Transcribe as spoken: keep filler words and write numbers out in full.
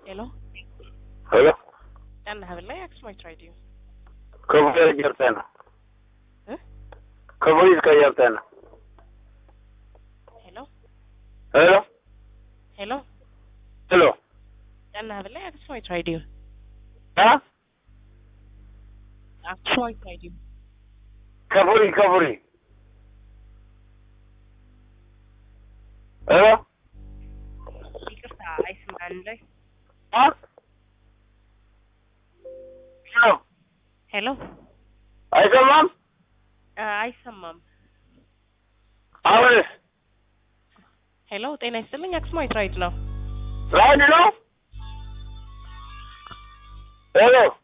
Hello? Hello? Dan habla jag som tried you. Cover Jartana. Huh? Cover is Jartana. Hello? Hello? Hello? Hello? Dan habla jag som tried you. Huh? Jag som tried you. Cover, cover. Hello? ይቅርታ አይስማን ላይ Huh? Hello? ሄሎ አይሰማም? አይሰማም አሁንስ? ሄሎ ጤና ይስጥልኝ አክስማይት ራይት ነው ራይድ ነው? ሄሎ